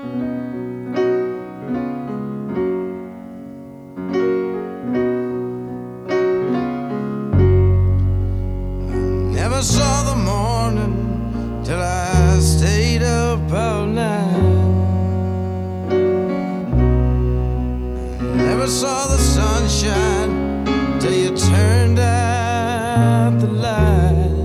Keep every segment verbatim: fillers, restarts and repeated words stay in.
Never saw the morning till I stayed up all night. Never saw the sunshine till you turned out the light.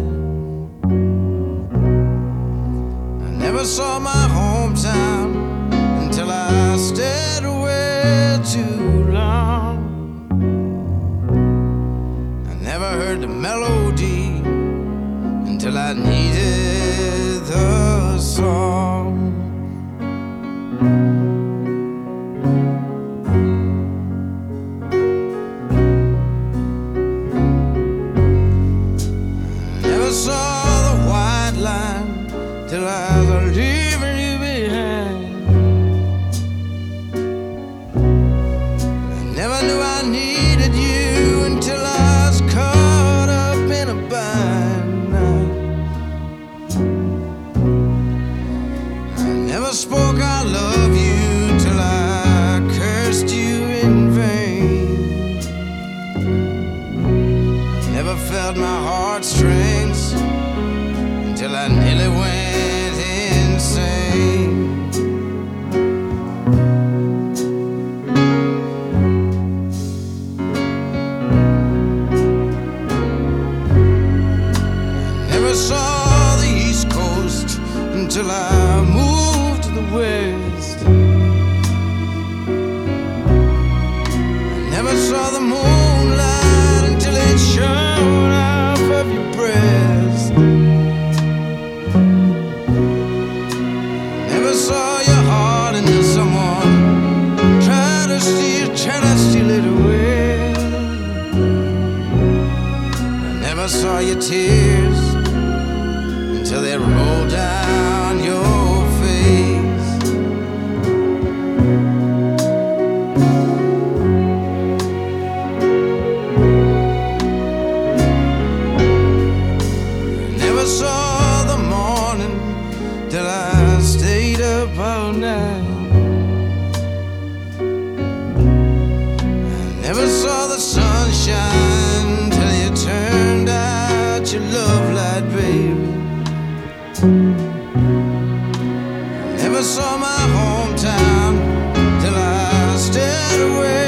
I never saw my hometown until I stayed away too long. I never heard the melody until I needed the song. Never saw the white line till I was leaving you behind. I never knew I needed you until I was caught up in a bind. I never spoke I love you till I cursed you in vain. I never felt my heartstrings until I nearly went insane. I never saw the East Coast until I moved to the West. I never saw the moonlight until it shone off of your breast. Never saw your heart until someone tried to steal, tried to steal it away. I never saw your tears until they rolled down your face. Never saw the morning till I stayed up all night. I never saw the sunshine till you turned out your love light, baby. Never saw my hometown till I stayed away